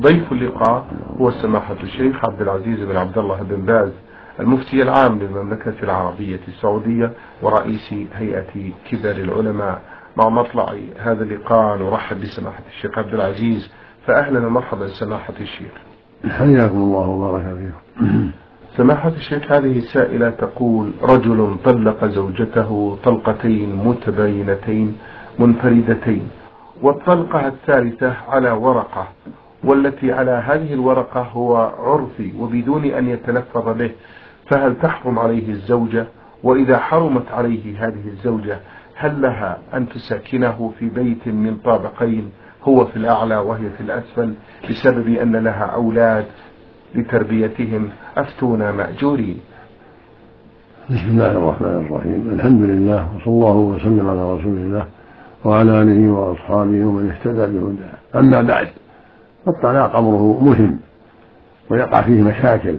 ضيف اللقاء هو سماحة الشيخ عبد العزيز بن عبد الله بن باز، المفتي العام للمملكة العربية السعودية ورئيس هيئة كبار العلماء. مع مطلع هذا اللقاء نرحب بسماحة الشيخ عبد العزيز، فأهلا ومرحبا سماحة الشيخ. حياكم الله وبارك فيكم. سماحة الشيخ، هذه سائلة تقول: رجل طلق زوجته طلقتين متباينتين منفردتين، والطلقة الثالثة على ورقة، والتي على هذه الورقة هو عرفي وبدون أن يتلفظ به، فهل تحرم عليه الزوجة؟ وإذا حرمت عليه هذه الزوجة هل لها أن تسكنه في بيت من طابقين، هو في الأعلى وهي في الأسفل، بسبب أن لها أولاد لتربيتهم؟ أفتونا مأجورين. بسم الله الرحمن الرحيم. الحمد لله وصلى الله وسلم على رسول الله وعلى آله وأصحابه ومن اهتدى بهداه. أما بعد، الطلاق أمره مهم ويقع فيه مشاكل،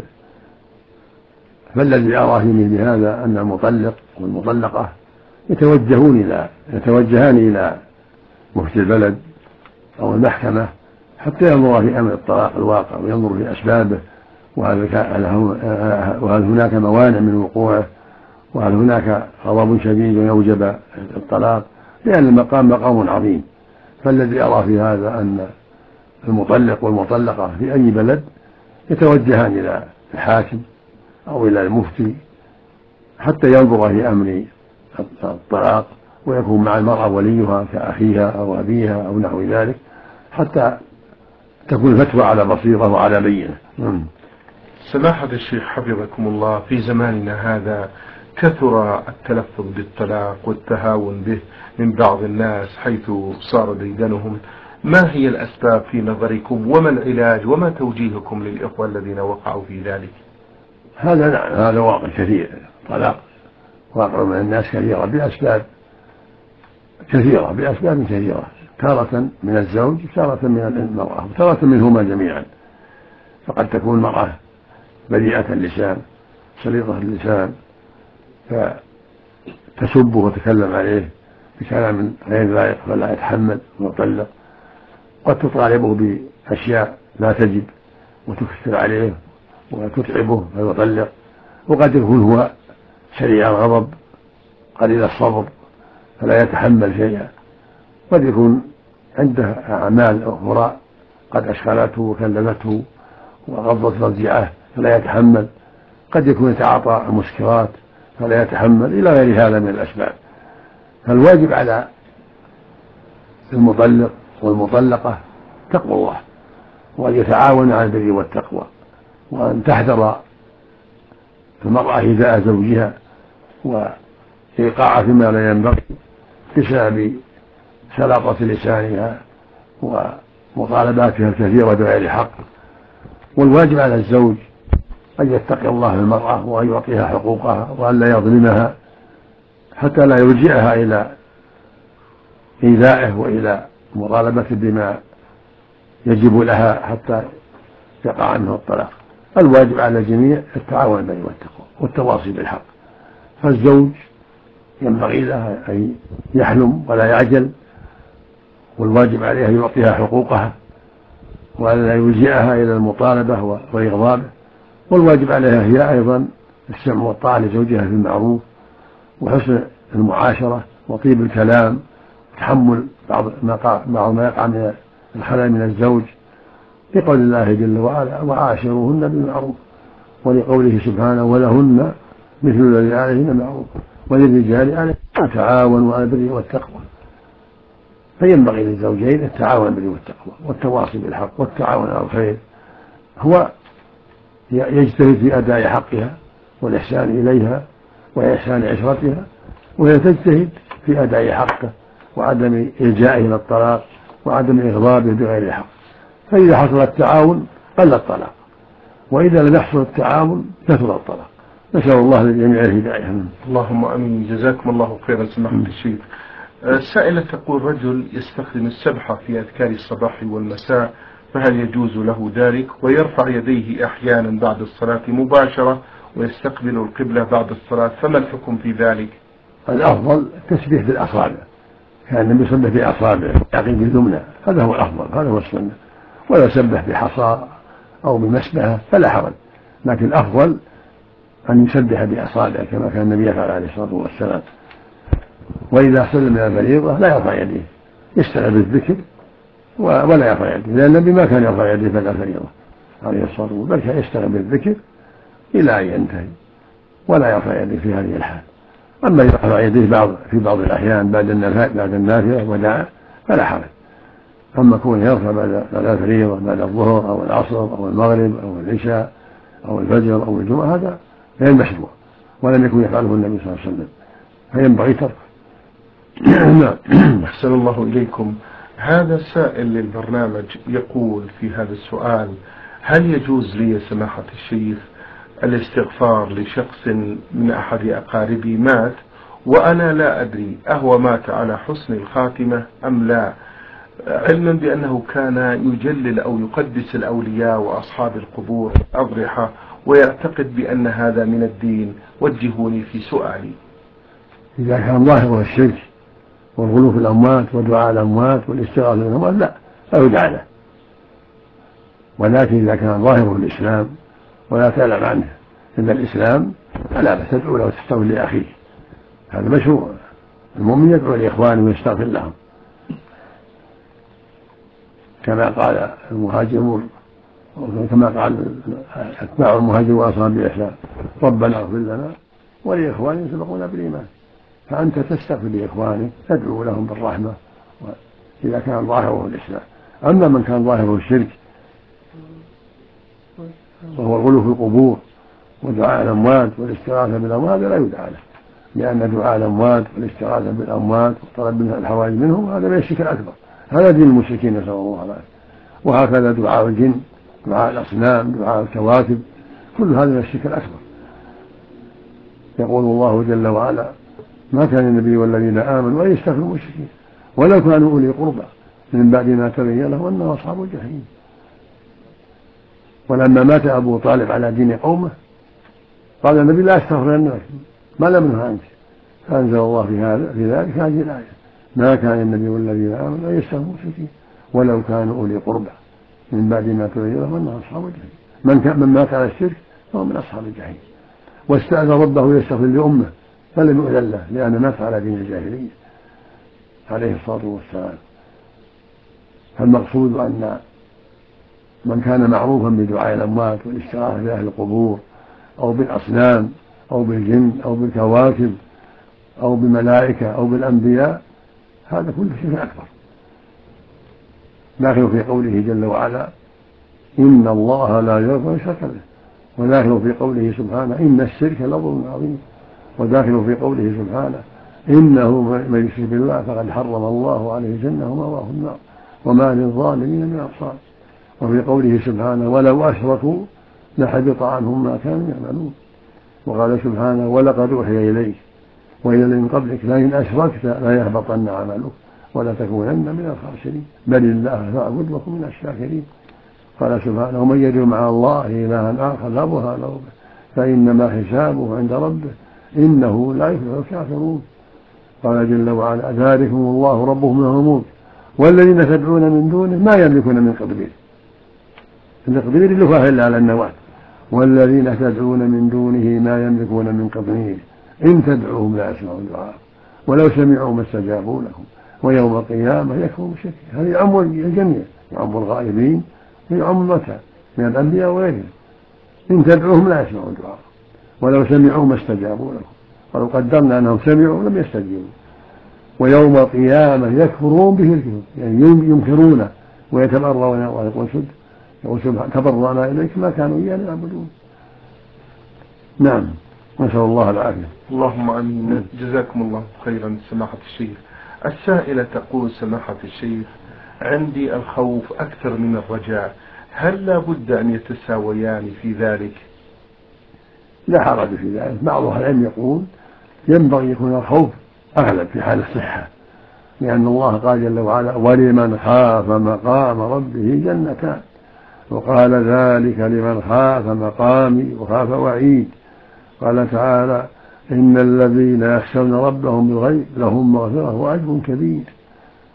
فالذي أرى في مثل هذا أن المطلق والمطلقة يتوجهان إلى مفتي البلد أو المحكمة حتى ينظر في أمر الطلاق الواقع وينظر في أسبابه، وهل هناك موانع من وقوعه، وهل هناك غضب شديد ويوجب الطلاق، لأن المقام مقام عظيم. فالذي أرى في هذا أن المطلق والمطلقة في أي بلد يتوجهان إلى الحاكم أو إلى المفتي حتى ينظر في أمر الطلاق، ويكون مع المرأة وليها كأخيها أو أبيها أو نحو ذلك، حتى تكون الفتوى على بصيرة وعلى بينة. سماحة الشيخ حفظكم الله، في زماننا هذا كثر التلفظ بالطلاق والتهاون به من بعض الناس حيث صار ديدنهم. ما هي الأسباب في نظركم، وما العلاج، وما توجيهكم للإخوة الذين وقعوا في ذلك؟ هذا واقع كثير. الطلاق واقع من الناس كثيرة بأسباب كثيرة، تارة من الزوج، تارة من المرأة، وتارة منهما جميعا. فقد تكون المرأة بريئة اللسان سليطة اللسان فتسبه وتتكلم عليه بكلام غير لائق فلا يتحمل ويطلق. قد تطالبه بأشياء لا تجب وتكثر عليه وتتعبه فيطلق. وقد يكون هو سريع الغضب قليل الصبر فلا يتحمل شيئا. قد يكون عنده أعمال أخرى قد أشغلته وكلفته وغضت رجعه فلا يتحمل. قد يكون يتعاطى المسكرات فلا يتحمل، إلى غير هذا من الأسباب. فالواجب على المطلق والمطلقة تقوى الله، وأن يتعاون على البر والتقوى، وأن تحذر المرأة إيذاء زوجها وإيقاعه فيما لا ينبغي بسبب سلاطة لسانها ومطالباتها الكثيرة بغير حق. والواجب على الزوج أن يتقي الله في المرأة وأن يعطيها حقوقها وأن لا يظلمها حتى لا يلجئها إلى إيذائه وإلى مطالبته بما يجب لها حتى يقع عنه الطلاق. الواجب على الجميع التعاون بالبر والتقوى والتواصي بالحق. فالزوج ينبغي له أن يحلم ولا يعجل، والواجب عليه أن يعطيها حقوقها وأن لا يلجئها إلى المطالبة وإغضابه. والواجب عليها هي أيضا السمع والطاعة لزوجها في المعروف وحسن المعاشرة وطيب الكلام وتحمل بعض ما يقع من الخلل من الزوج، لقول الله جل وعلا: وعاشروهن بالمعروف، ولقوله سبحانه: ولهن مثل الذي عليهن معروف وللرجال عليهن تعاونوا على البر والتقوى. فينبغي للزوجين التعاون بالبر والتقوى والتواصي بالحق والتعاون على الخير. هو يجتهد في أداء حقها والإحسان إليها وإحسان عشرتها، وهي تجتهد في أداء حقه وعدم إلجائه إلى الطلاق وعدم إغضابه بغير حق. فإذا حصل التعاون قل الطلاق، وإذا لم يحصل التعاون كثر الطلاق. نسأل الله للجميع الهداية. اللهم امين. جزاكم الله خيرا سماحة الشيخ. سائلة تقول: رجل يستخدم السبحة في أذكار الصباح والمساء، فهل يجوز له ذلك؟ ويرفع يديه أحيانا بعد الصلاة مباشرة ويستقبل القبلة بعد الصلاة، فما الحكم في ذلك؟ الأفضل التسبيح بالأصابع، كان النبي يسبح بأصابعه يعقد باليمنى، هذا هو الأفضل، هذا هو السنة. ولو سبح بحصى أو بمسبحة فلا حرج، لكن الأفضل أن يسبح بأصابعه كما كان النبي يفعل عليه الصلاة والسلام. وإذا سلم من الفريضة لا يرفع يديه، يستمع بالذكر ولا يرفع يديه، لأن النبي ما كان يرفع يديه بعد الفريضة عليه الصلاة والسلام، بل كان يستمع بالذكر إلى أن ينتهي ولا يرفع يديه في هذه الحال. أما يرفع يديه في بعض الأحيان بعد النافلة ودعا فلا حرج. أما كونه يرفع بعد الفريضة بعد الظهر أو العصر أو المغرب أو العشاء أو الفجر أو الجمعة هذا غير مشروع ولم يكن يفعله النبي صلى الله عليه وسلم، فينبغي تركه. أحسن الله إليكم. هذا سائل للبرنامج يقول في هذا السؤال: هل يجوز لي سماحة الشيخ الاستغفار لشخص من أحد أقاربي مات وأنا لا أدري أهو مات على حسن الخاتمة أم لا، علما بأنه كان يجلل أو يقدس الأولياء وأصحاب القبور الأضرحة ويعتقد بأن هذا من الدين، وجهوني في سؤالي. إذا كان ظاهره الشرك والغلو في الأموات ودعاء الأموات والاستغاثة بالأموات لا يدعى له، ولكن إذا كان ظاهره الإسلام ولا تعلم عنه إلا الإسلام فلا بأس تدعو له وتستغفر لأخيه، هذا مشروع. المؤمن يدعو لإخوانه ويستغفر لهم كما قال المهاجرون كما قال أتباع المهاجرين وأصحاب الإحسان: ربنا اغفر لنا ولإخواننا سبقونا بالإيمان. فأنت تستغفر لإخوانك تدعو لهم بالرحمة إذا كان ظاهره الإسلام. أما من كان ظاهره الشرك وهو الغلو في القبور ودعاء الأموات والاستغاثة بالأموات لا يدعى له، لأن دعاء الأموات والاستغاثة بالأموات وطلب الحوائج منهم هذا من الشرك الأكبر، هذا دين المشركين نسأل الله العافية. وهكذا دعاء الجن، دعاء الأصنام، دعاء الكواكب، كل هذا من الشرك الأكبر. يقول الله جل وعلا: ما كان النبي والذين آمنوا أن يستغفروا المشركين ولو كانوا أولي قربى من بعد ما تبين لهم أنهم أصحاب الجحيم. ولما مات أبو طالب على دين قومه قال النبي: لا أستغفرن لك ما لم أنه عنك، فأنزل الله في ذلك هذه الآية: ما كان النبي والذين آمنوا أن يستغفروا المشركين ولو كانوا أولي قربى من بعد ما تبين لهم أنهم أصحاب الجحيم. من مات على الشرك فهو من أصحاب الجحيم. واستأذن ربه يستغفر لأمه فلم يؤذن له لأنه مات على دين الجاهلية عليه الصلاة والسلام. فالمقصود أن من كان معروفا بدعاء الأموات والاستغاثة بأهل القبور أو بالأصنام أو بالجن أو بالكواكب أو بملائكة أو بالأنبياء هذا كله شرك أكبر، داخل في قوله جل وعلا: إن الله لا يغفر الشرك به، وداخل في قوله سبحانه: إن الشرك لظلم عظيم، وداخل في قوله سبحانه: إنه من يشرك بالله فقد حرم الله عليه الجنة ومأواه النار وما للظالمين من أنصار. وفي قوله سبحانه: ولو أشركوا لحبط عنهم ما كانوا يعملون. وقال سبحانه: ولقد أوحي إليك وإلى الذين قبلك لئن أشركت لا يحبطن عملك ولا تكونن من الخاسرين بل الله فاعبد وكن من الشاكرين. قال سبحانه: ومن يدعو مع الله إلها آخر لا برهان له به فإنما حسابه عند ربه إنه لا يفلح الكافرون. قال جل وعلا: ذلكم الله ربكم له الملك والذين تدعون من دونه ما يملكون من قطمير. التقدير اللي فاه إلا على النواة. والذين تدعون من دونه ما يملكون من قطمير إن تدعوهم لا يسمعوا دعاء ولو سمعوا ما استجابوا لكم ويوم القيامة يكفرون بشركهم. هذا يعم الجميع، يعم الغائبين ويعم الموتى من الأنبياء وغيرهم. إن تدعوهم لا يسمعوا دعاء ولو سمعوا ما استجابوا لكم ولو قدرنا أنهم سمعوا لم يستجيبوا ويوم القيامة يكفرون بشركهم، يعني ينكرونه ويتبرؤون ويقول سبحانه: تبرأنا إليك ما كانوا إيانا يعبدون. نعم، نسأل الله العافية. اللهم آمين. جزاكم الله خيرا سماحة الشيخ. السائلة تقول: سماحة الشيخ، عندي الخوف أكثر من الرجاء، هل لا بد أن يتساويان في ذلك؟ لا حرج في ذلك. بعض أهل العلم يقول ينبغي يكون الخوف أغلب في حال الصحة، لأن الله قال جل وعلا: ولمن خاف مقام ربه جنتان، وقال: ذلك لمن خاف مقامي وخاف وعيد. قال تعالى: إن الذين يخشون ربهم بالغيب لهم مغفرة وأجر كبير.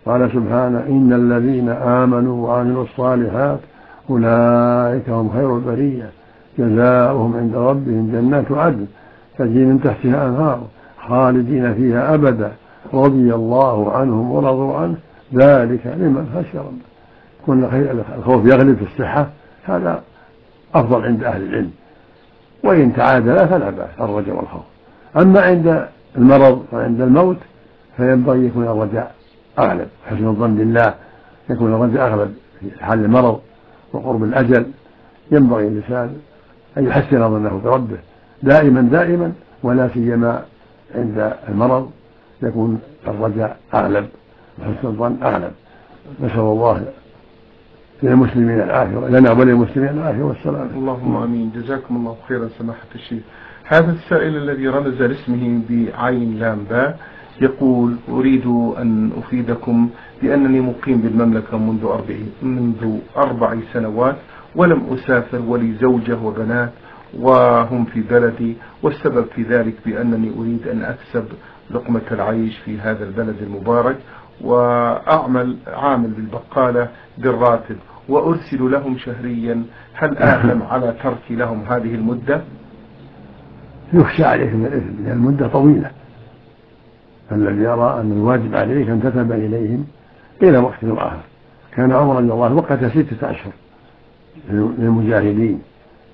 قال سبحانه إن الذين آمنوا وعملوا الصالحات أولئك هم خير البرية جزاؤهم عند ربهم جنات عدن تجري من تحتها أنهار خالدين فيها أبدا رضي الله عنهم ورضوا عنه ذلك لمن خشي ربه. كل الخوف يغلب في الصحة هذا أفضل عند أهل العلم، وإن تعادل فلا بأس الرجاء والخوف. أما عند المرض وعند الموت فينبغي يكون الرجاء أغلب، حسن الظن بالله يكون الرجاء أغلب في حال المرض وقرب الأجل. ينبغي الإنسان أن يحسن ظنه بربه دائما ولا سيما عند المرض يكون الرجاء أغلب وحسن الظن أغلب. نسأل الله للمسلمين العافية لنا وللمسلمين العافية والسلام. اللهم آمين. جزاكم الله خيرا سماحة الشيخ. هذا السائل الذي رمز لاسمه بعين لام باء يقول أريد أن أفيدكم بأنني مقيم بالمملكة منذ 4 سنوات ولم أسافر ولي زوجة وبنات وهم في بلدي، والسبب في ذلك بأنني أريد أن أكسب لقمة العيش في هذا البلد المبارك، وأعمل عامل بالبقالة بالراتب وأرسل لهم شهريا. هل أعلم على ترك لهم هذه المدة؟ يخشى عليك من الإثم لأن المدة طويلة، فالذي يرى أن الواجب عليك أن تذهب إليهم إلى وقت آخر. كان عمر رضي الله عنه وقت 6 أشهر للمجاهدين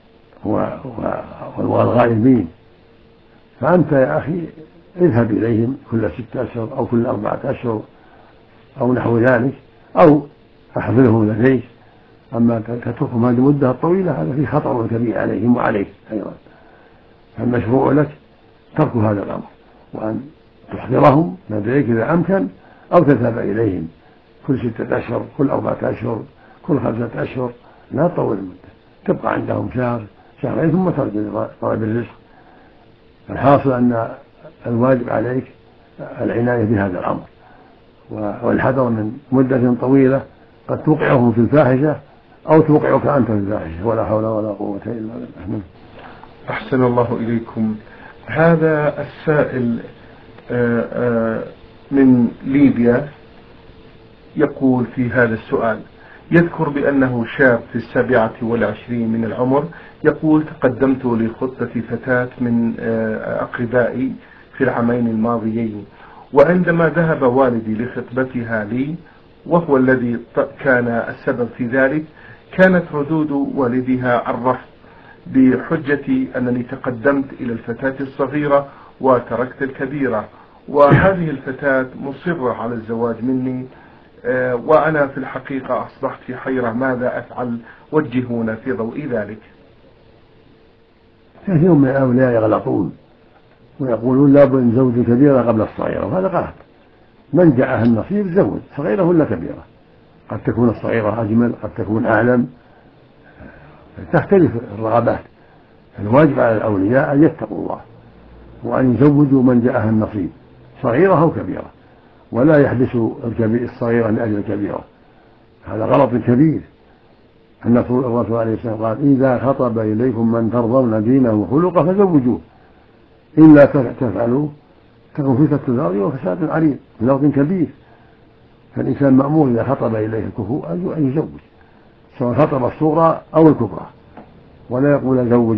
والغائبين، فأنت يا أخي اذهب إليهم كل 6 أشهر أو كل 4 أشهر أو نحو ذلك، أو أحضرهم لديك. أما تتركهم هذه المدة الطويلة هذا فيه خطر كبير عليهم وعليك أيضا. فالمشروع لك ترك هذا الأمر وأن تحضرهم لديك إذا أمكن، أو تذهب إليهم كل 6 أشهر كل 4 أشهر كل 5 أشهر، لا تطول المدة، تبقى عندهم شهر شهرين ثم ترجع طلب الرزق. الحاصل أن الواجب عليك العناية بهذا الأمر والحذر من مدة طويلة قد توقعهم في الفاحشة أو توقعك أنت في الفاحشة، ولا حول ولا قوة إلا بالله. أحسن الله إليكم. هذا السائل من ليبيا يقول في هذا السؤال، يذكر بأنه شاب في 27 من العمر، يقول تقدمت لخطبة فتاة من أقربائي في العامين الماضيين، وعندما ذهب والدي لخطبتها لي وهو الذي كان السبب في ذلك، كانت ردود والدها الرفض بحجة أنني تقدمت إلى الفتاة الصغيرة وتركت الكبيرة، وهذه الفتاة مصرة على الزواج مني، وأنا في الحقيقة أصبحت في حيرة ماذا أفعل؟ وجهونا في ضوء ذلك. كثير من الأولياء يغلطون ويقولون لا بد من زوج كبيرة قبل الصغيرة، وهذا غلط. من جاءها النصيب زوج صغيرة ولا كبيرة، قد تكون الصغيرة أجمل قد تكون أعلم، تختلف الرغبات. الواجب على الأولياء أن يتقوا الله وأن يزوجوا من جاءها النصيب صغيرة أو كبيرة، ولا يحبسوا الصغيرة لأجل الكبيرة، هذا غلط كبير. الرسول عليه السلام قال إذا خطب إليكم من ترضون دينه وخلقه فزوجوه، إلا تفعلوا تكون فتنة في الأرض وفساد عريض، في كبير. فالإنسان مأمور إذا خطب إليه الكفو أن يزوج، سواء خطب الصغرى أو الكبرى، ولا يقول أزوج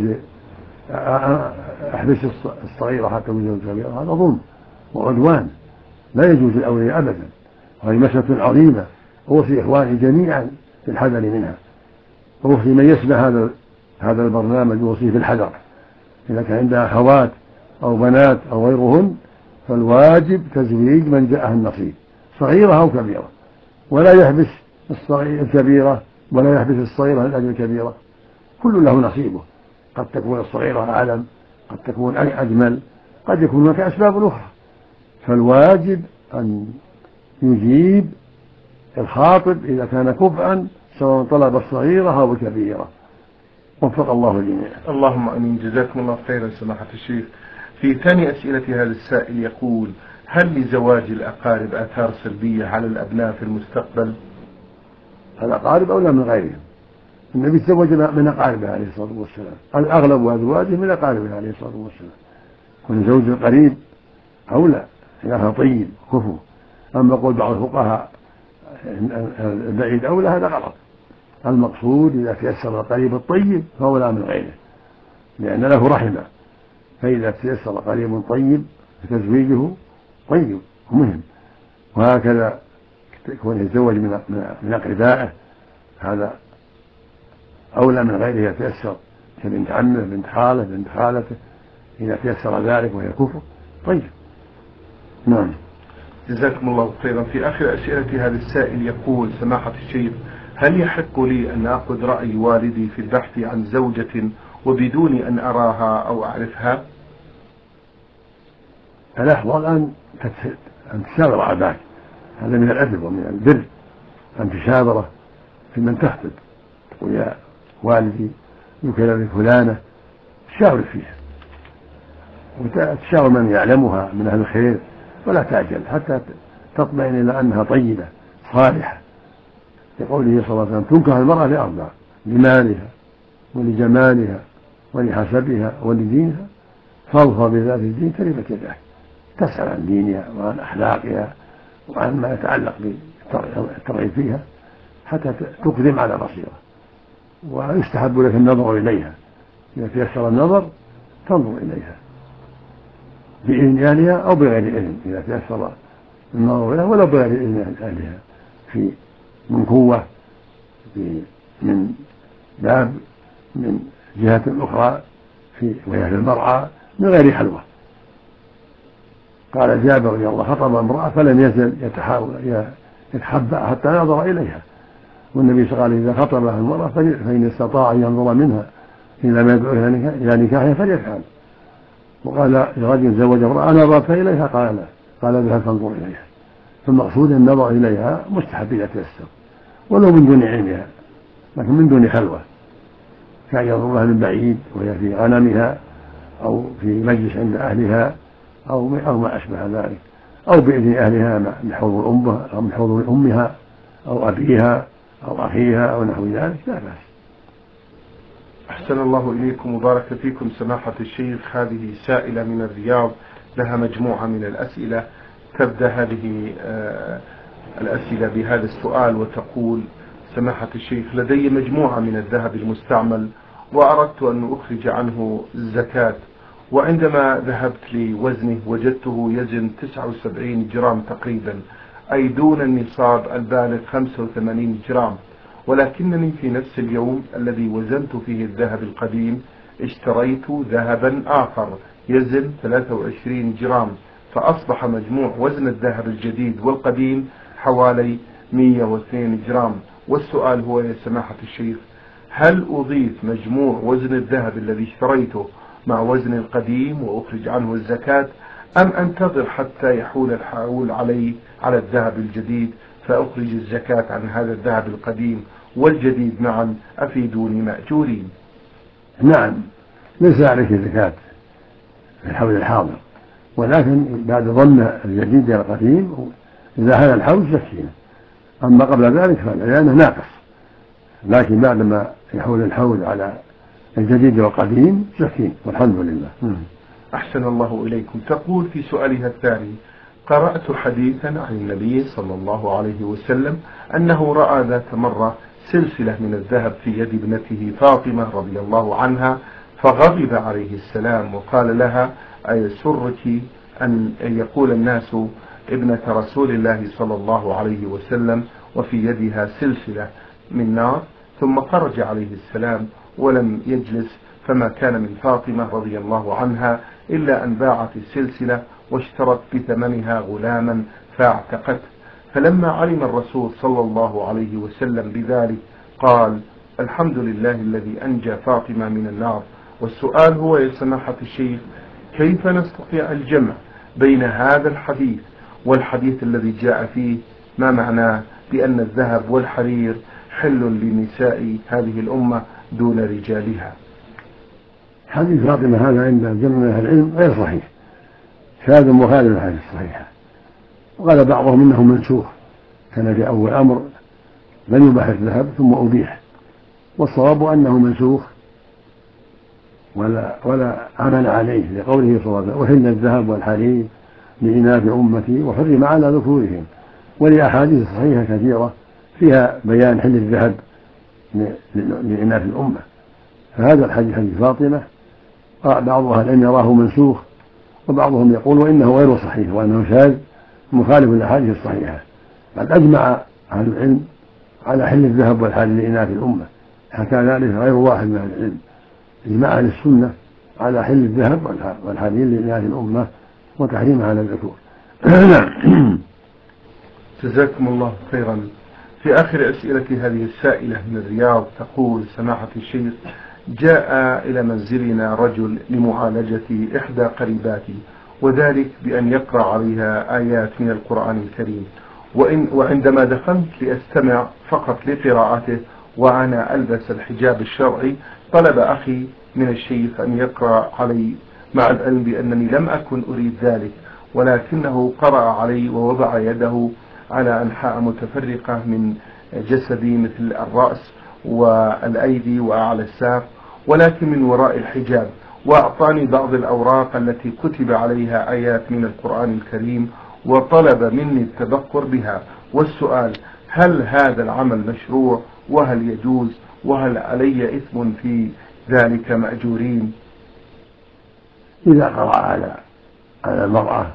أحبس الصغيرة حتى يزوج الكبيرة، هذا ظلم وعدوان لا يجوز للأولياء أبدا، وهي مسألة عظيمة. أوصي إخواني جميعا في الحذر منها، أوصي من يسمع هذا البرنامج يوصيه في الحذر. إذا كان عندها أخوات أو بنات أو غيرهن فالواجب تزويج من جاءها النصيب صغيرة أو كبيرة، ولا يحبس الكبيرة ولا يحبس الصغيرة لأجل الكبيرة، كل له نصيبه. قد تكون الصغيرة أعلم قد تكون أجمل قد يكون هناك أسباب أخرى، فالواجب أن يجيب الخاطب إذا كان كفءا سواء طلب الصغيرة أو الكبيرة. وفق الله الجميع. اللهم امين. جزاكم الله خيرا سماحة الشيخ. في ثاني أسئلة هذا السائل يقول هل لزواج الأقارب آثار سلبية على الأبناء في المستقبل؟ الأقارب أولى من غيرهم. النبي تزوج من أقاربه عليه الصلاة والسلام، الأغلب أزواجه من أقاربه عليه الصلاة والسلام، كل زوج قريب أولى خلافه طيب كفو. أما قول بعض الفقهاء البعيد أولى هذا غلط. المقصود إذا تيسر القريب الطيب فهو لا من غيره، لأن له رحمة، فإذا تيسر قريب طيب فتزويجه طيب ومهم. وهكذا يكون يتزوج من أقربائه هذا أولى من غيره يتيسر، كبنت عمه بنت خاله بنت خالته، إذا تيسر ذلك وهي كفر طيب. نعم. جزاكم الله خيرا. في آخر أسئلة هذا السائل يقول: سماحة الشيخ، هل يحق لي أن أخذ رأي والدي في البحث عن زوجة وبدون أن أراها أو أعرفها؟ الأفضل أن تشاور أباك، هذا من الأدب ومن البر أن تشاوره في من تخطب، تقول يا والدي يكلم فلانة، تشاور فيها وتشاور من يعلمها من أهل الخير، ولا تعجل حتى تطمئن إلى أنها طيبة صالحة، لقوله صلى الله عليه وسلم: تنكح المرأة لأربع: لمالها ولجمالها ولحسبها ولدينها، فاظفر بذات الدين تربت يداك. تسأل عن دينها وعن أخلاقها وعن ما يتعلق بالترغيب فيها حتى تقدم على بصيرة. ويستحب لك النظر إليها، إذا تيسر النظر تنظر إليها بإذن أهلها أو بغير إذن، إذا تيسر النظر إليها ولو بغير إذن أهلها، من قوة من باب من جهة أخرى وهي في المرعى من غير حلوة. قال جابر رضي الله عنه: خطب امرأة فلم يزل يتحبأ حتى نظر إليها، والنبي صلى الله عليه وسلم: إذا خطبها المرأة فإن استطاع أن ينظر منها إلى ما يدعو إلى نكاحها فليفعل. وقال لرجل زوج امرأة: نظرت إليها؟ قال لا. قال: اذهب فانظر إليها. فالمقصود النظر إليها مستحب إذا تيسر، ولو من دون علمها، لكن من دون خلوة، كان ينظرها من بعيد وهي في غنمها أو في مجلس عند أهلها أو ما أشبه ذلك، أو بإذن أهلها من حضور أمها أو من حضور أمها أو أبيها أو أخيها أو نحو ذلك، لا بأس. أحسن الله إليكم وبارك فيكم سماحة الشيخ. هذه سائلة من الرياض لها مجموعة من الأسئلة. تبدأ هذه الأسئلة بهذا السؤال وتقول: سماحة الشيخ، لدي مجموعة من الذهب المستعمل وأردت أن أخرج عنه الزكاة، وعندما ذهبت لوزنه وجدته يزن 79 جرام تقريبا، أي دون النصاب البالغ 85 جرام، ولكنني في نفس اليوم الذي وزنت فيه الذهب القديم اشتريت ذهبا آخر يزن 23 جرام، فأصبح مجموع وزن الذهب الجديد والقديم حوالي 102 جرام. والسؤال هو يا سماحة الشيخ: هل أضيف مجموع وزن الذهب الذي اشتريته مع وزن القديم وأخرج عنه الزكاة، أم أنتظر حتى يحول الحول على الذهب الجديد فأخرج الزكاة عن هذا الذهب القديم والجديد معا؟ أفيدوني مأجورين. نعم، ليس عليك زكاة في الحول الحاضر، ولكن بعد ضم الجديد إلى القديم إذا هذا الحول زكينا، أما قبل ذلك فلا، لأنه ناقص، لكن بعدما يحول الحول على الجديد والقديم زكين والحمد لله. أحسن الله إليكم. تقول في سؤالها الثاني: قرأت حديثا عن النبي صلى الله عليه وسلم أنه رأى ذات مرة سلسلة من الذهب في يد ابنته فاطمة رضي الله عنها، فغضب عليه السلام وقال لها: أيسرك أن يقول الناس ابنة رسول الله صلى الله عليه وسلم وفي يدها سلسلة من نار؟ ثم خرج عليه السلام ولم يجلس، فما كان من فاطمة رضي الله عنها إلا أن باعت السلسلة واشترت بثمنها غلاما فاعتقته. فلما علم الرسول صلى الله عليه وسلم بذلك قال: الحمد لله الذي أنجى فاطمة من النار. والسؤال هو يا سماحة الشيخ: كيف نستطيع الجمع بين هذا الحديث والحديث الذي جاء فيه ما معناه بأن الذهب والحرير حل لنساء هذه الأمة دون رجالها؟ حديث فاطمة هذا عند جمع من أهل العلم غير صحيح، شاذ مخالف الحديث الصحيحة، وقال بعضهم إنه منسوخ، كان في أول أمر لم يباح الذهب ثم أبيح، والصواب أنه منسوخ ولا عمل عليه، لقوله صلى الله عليه وسلم: وحل الذهب والحرير لإناث أمتي وحرم على ذكورهم. ولأحاديث صحيحة كثيرة فيها بيان حل الذهب لإناث الأمة. فهذا الحديث حديث فاطمة بعض أهل العلم يراه منسوخ، وبعضهم يقول وإنه غير صحيح وأنه شاذ مخالف للأحاديث الصحيحة. بل أجمع أهل العلم على حل الذهب والحلال لإناث الأمة، حكى ذلك غير واحد من أهل العلم، إجماع أهل السنة على حل الذهب والحلال لإناث الأمة وتحريمها على الذكور. جزاكم الله خيرا. في آخر أسئلة هذه السائلة من الرياض تقول سماحة الشيخ: جاء إلى منزلنا رجل لمعالجة إحدى قريباتي، وذلك بأن يقرأ عليها آيات من القرآن الكريم، وعندما دخلت لأستمع فقط لقراءته وأنا ألبس الحجاب الشرعي، طلب أخي من الشيخ أن يقرأ علي، مع العلم بأنني لم أكن أريد ذلك، ولكنه قرأ علي ووضع يده على أنحاء متفرقة من جسدي مثل الرأس والأيدي وأعلى الساق، ولكن من وراء الحجاب، وأعطاني بعض الأوراق التي كتب عليها آيات من القرآن الكريم، وطلب مني التبقر بها. والسؤال: هل هذا العمل مشروع؟ وهل يجوز؟ وهل علي إثم في ذلك مأجورين؟ إذا قرأ على المرأة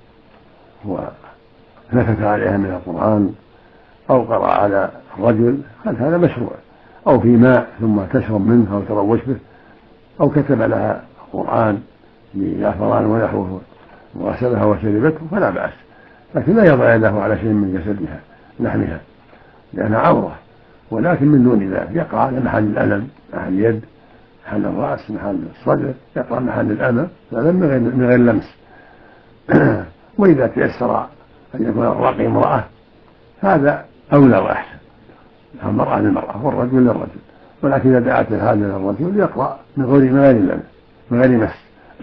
ونفث عليها من القرآن، أو قرأ على الرجل، هذا مشروع، أو في ماء ثم تشرب منه أو تروش به، أو كتب لها القرآن بزعفران ونحوه وغسلها وشربته فلا بأس، لكن لا يضع يده على شيء من جسدها لحمها لأنها عورة. ولكن من دون ذلك يقرأ على محل الألم، محل اليد، محل الرأس، محل الصدر، يقرأ محل الألم من غير لمس. وإذا تيسر أن يكون الراقي امرأة هذا أولى وأحسن، المرأة للمرأة والرجل للرجل، ولكن إذا دعت هذا للرجل يقرأ من غير لمس، من غير مس.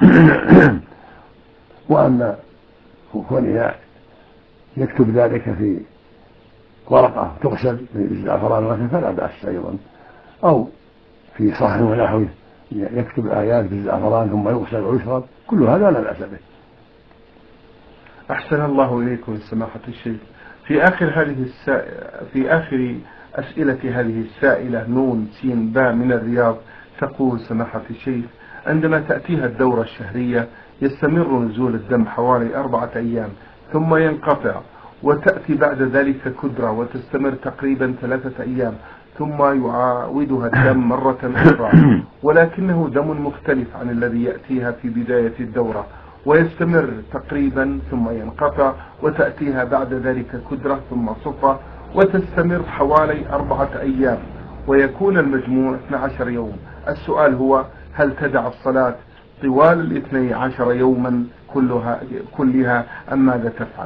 وأما كونها يكتب ذلك في ورقة تغسل بالزعفران فلا بأس أيضا، أو في صحن ونحوه يكتب آيات بالزعفران ثم يغسل ويشرب، كل هذا لا بأس به. أحسن الله إليكم سماحة الشيخ. في آخر أسئلة هذه السائلة نون سين باء من الرياض تقول سماحة الشيخ: عندما تأتيها الدورة الشهرية يستمر نزول الدم حوالي 4 أيام ثم ينقطع، وتأتي بعد ذلك كدرة وتستمر تقريبا 3 أيام ثم يعاودها الدم مرة أخرى، ولكنه دم مختلف عن الذي يأتيها في بداية الدورة، ويستمر تقريبا ثم ينقطع، وتأتيها بعد ذلك كدرة ثم صفرة، وتستمر حوالي 4 أيام، ويكون المجموع 12 يوم. السؤال هو: هل تدع الصلاة طوال 12 يوما كلها أم ماذا تفعل؟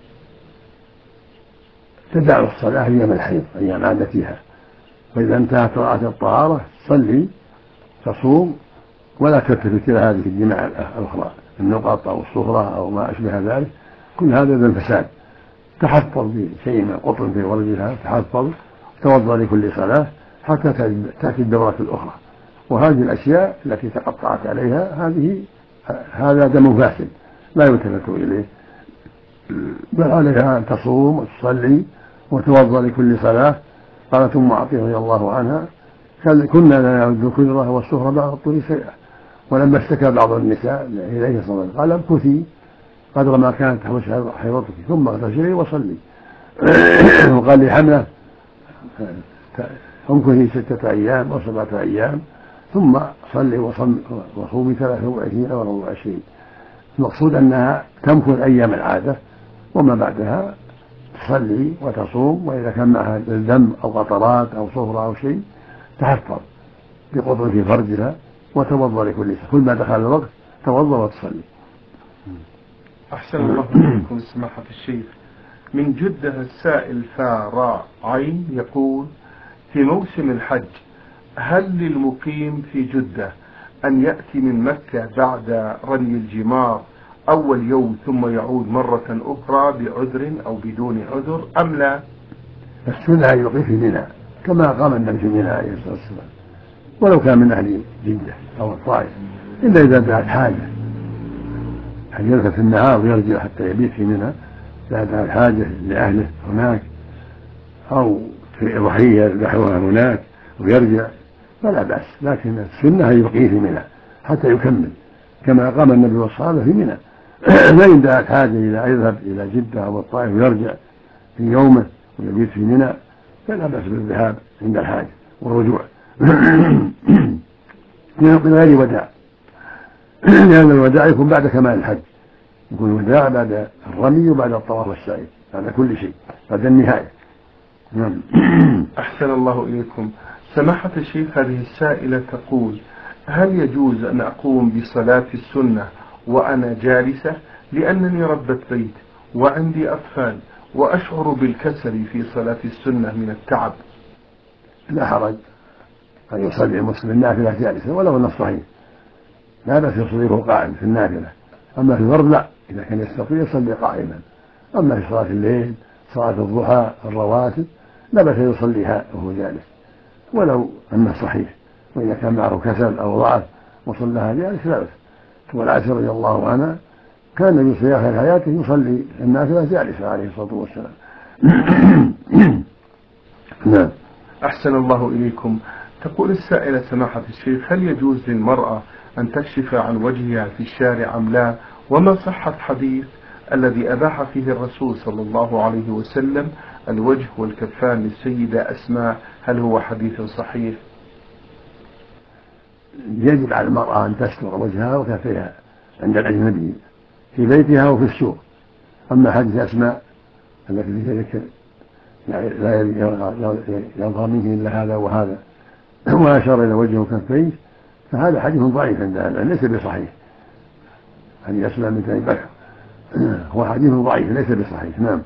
تدع الصلاة أيام الحيض، أيام عادتها، فإذا انتهت رأت الطهارة تصلي تصوم ولا تلتفت إلى هذه الجماع الأخرى، النقط أو الصفرة أو ما أشبه ذلك، كل هذا من الفساد. تحفظ بشيء من قطن في ورجها، تحفظ، توضأ لكل صلاة حتى تأتي الدورة الأخرى. وهذه الأشياء التي تقطعت عليها هذا دم فاسد لا يلتفت إليه، بل عليها أن تصوم وتصلي وتوضأ لكل صلاة. قالت أم عطية رضي الله عنها: كنا لا نعد الكدرة والسفرة بعد الطول شيئا. ولما اشتكى بعض النساء إليه صلى الله عليه وسلم قال: امكثي قدر ما كانت تحوش حيضتك ثم اغتسلي وصلي. وقال لحمله: امكثي 6 أيام أو 7 أيام ثم صلي وصومي 23 أو 24. المقصود أنها تمكث أيام العادة وما بعدها تصلي وتصوم، وإذا كان معها الدم أو قطرات أو صفرة أو شيء تحفظ بقطر في فرجها وتوضأ لكل شيء، كل ما دخل الوقت توضأ وتصلي. أحسن الله إليكم سماحة الشيخ. من جدة السائل فاراء عين يقول: في موسم الحج هل للمقيم في جدة أن يأتي من مكة بعد رمي الجمار أول يوم ثم يعود مرة أخرى بعذر أو بدون عذر أم لا؟ السنة أن يقيم في منى كما قام النبي في منى عليه الصلاة والسلام، ولو كان من أهل جدة أو الطائف، إلا إذا دعت حاجة أن يلبث في النهار ويرجع حتى يبيت في منى، إذا دعا الحاجة لأهله هناك أو في ضحية نحوها هناك ويرجع فلا بأس، لكن السنة أن يبقيه في منى حتى يكمل كما قام النبي والصحابة في منى. فإن دعت حاجة إلى يذهب إلى جدة أو الطائف ويرجع في يومه ويبيت في منى فلا بأس بالذهاب عند الحاجة والرجوع من غير وداع، لأن الوداع يكون بعد كمال الحج، يكون الوداع بعد الرمي وبعد الطواف والسعي، بعد كل شيء، بعد النهاية. أحسن الله إليكم. سماحة الشيخ، هذه السائلة تقول: هل يجوز أن أقوم بصلاة السنة وأنا جالسة، لأنني ربة بيت وعندي أطفال وأشعر بالكسل في صلاة السنة من التعب؟ لا حرج أن يصلي المسلم النافلة جالسا ولو أنه صحيح، لا بأس يصليه قائم في النافلة، أما في الفرض لا، إذا كان يستطيع يصلي قائما. أما في صلاة الليل، صلاة الضحى، الرواتب، لا بأس يصليها وهو جالس ولو أنه صحيح، وإذا كان معه كسل أو ضعف وصلىها جالس لا بأس. تقول عائشة رضي الله عنها كان النبي في آخر حياته يصلي النافلة جالسة عليه الصلاة والسلام. نعم. أحسن الله إليكم. تقول السائلة: سماحة الشيخ، هل يجوز للمرأة أن تكشف عن وجهها في الشارع أم لا؟ وما صحة حديث الذي أباح فيه الرسول صلى الله عليه وسلم الوجه والكفان للسيدة أسماء، هل هو حديث صحيح؟ يجب على المرأة أن تستر وجهها وكفيها عند الأجنبي في بيتها وفي السوق. أما حديث أسماء التي في ذلك لا يظهر منه إلا هذا وهذا وأشار إلى وجهه وكفيه، فهذا حديث ضعيف عند أهل العلم، ليس بصحيح. حديث أسماء بنت أبي بكر هو حديث ضعيف ليس بصحيح. نعم.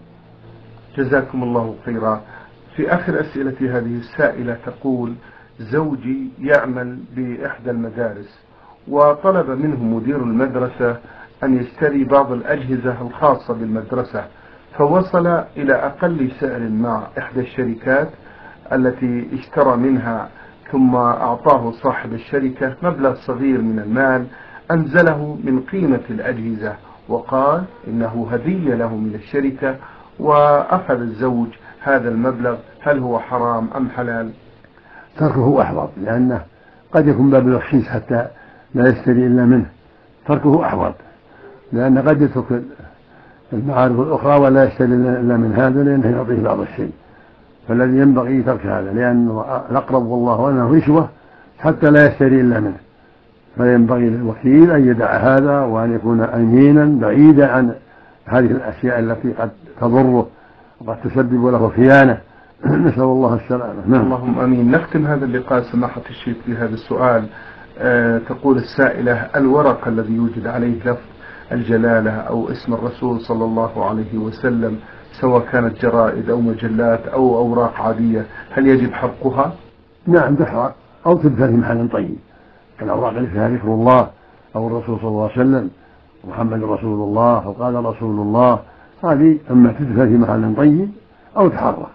جزاكم الله خيرا. في آخر أسئلة هذه السائلة تقول: زوجي يعمل بإحدى المدارس، وطلب منه مدير المدرسة أن يشتري بعض الأجهزة الخاصة بالمدرسة، فوصل إلى أقل سعر مع إحدى الشركات التي اشترى منها، ثم أعطاه صاحب الشركة مبلغ صغير من المال أنزله من قيمة الأجهزة، وقال إنه هدية له من الشركة، وأخذ الزوج هذا المبلغ، هل هو حرام أم حلال؟ تركه أحوط، لأنه قد يكون باب الرخيص حتى لا يشتري إلا منه، تركه أحوط، لأن قد يترك المعارض الأخرى ولا يشتري إلا من هذا لأنه يعطيه بعض الشيء، فالذي ينبغي ترك هذا، لأنه الأقرب والله أنه رشوة حتى لا يشتري إلا منه. فينبغي للوكيل أن يدع هذا وأن يكون أمينا بعيدا عن هذه الأشياء التي قد تضره وقد تسبب له خيانة. نسأل الله السلامة. نعم. اللهم آمين. نختم هذا اللقاء سماحة الشيخ بهذا السؤال. تقول السائلة: الورق الذي يوجد عليه لفظ الجلالة أو اسم الرسول صلى الله عليه وسلم، سواء كانت جرائد أو مجلات أو أوراق عادية، هل يجب حرقها؟ نعم تحرق أو تدفن في محل طيب، كالأوراق التي فيها ذكر الله أو الرسول صلى الله عليه وسلم محمد رسول الله أو قال رسول الله، هذه أما تدفن في محل طيب أو تحرق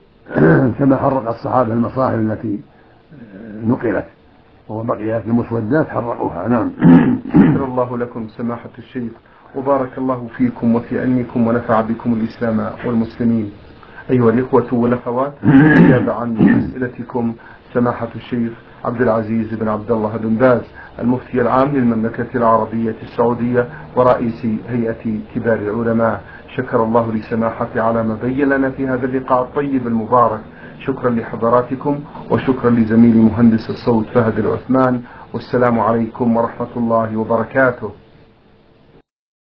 كما حرق الصحابة المصاحف التي نقلت وبقيت المسودات حرقوها. نعم. شكر الله لكم سماحة الشيخ، وبارك الله فيكم وفي علمكم ونفع بكم الإسلام والمسلمين. أيها الإخوة والأخوات، أجاب عن أسئلتكم سماحة الشيخ عبد العزيز بن عبد الله بن باز، المفتي العام للمملكة العربية السعودية ورئيس هيئة كبار العلماء. شكر الله لسماحته على ما بين لنا في هذا اللقاء الطيب المبارك. شكرا لحضراتكم، وشكرا لزميلي مهندس الصوت فهد العثمان، والسلام عليكم ورحمة الله وبركاته.